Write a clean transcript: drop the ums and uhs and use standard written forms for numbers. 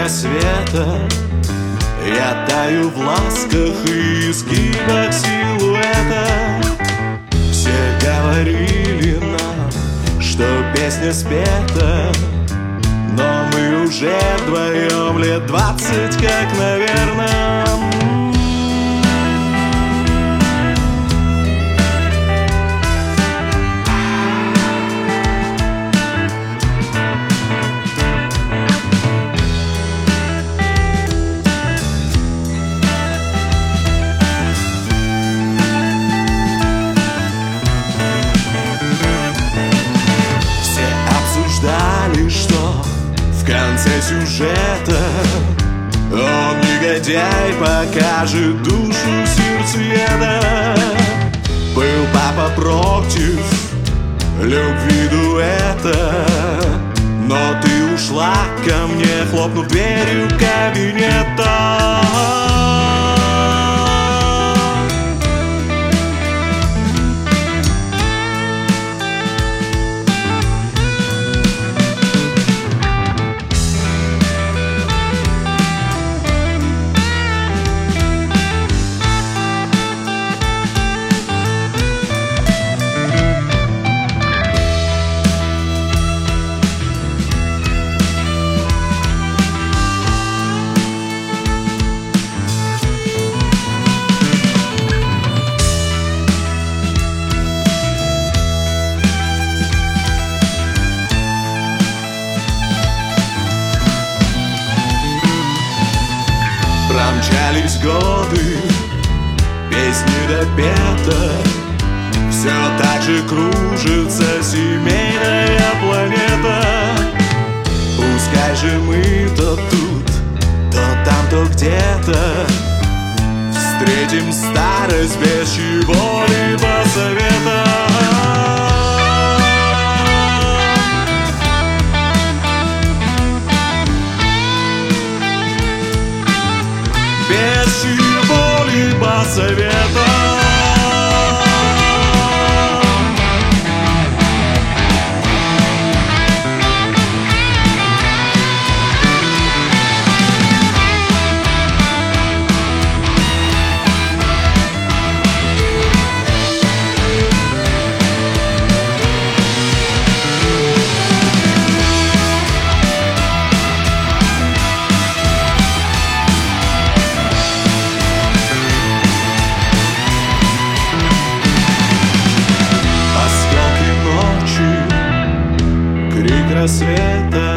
рассвета я таю в ласках и изгибах силуэта. Все говорили нам, что песня спета, но мы уже вдвоем лет 20, как, наверное. Что в конце сюжета он, негодяй, покажет душу сердцееда. Был папа против любви дуэта, но ты ушла ко мне, хлопнув дверью кабинета. Промчались годы, песни допета, все так же кружится семейная планета. Пускай же мы то тут, то там, то где-то встретим старость без чего-либо совета. Без чего-либо совета. Рассвета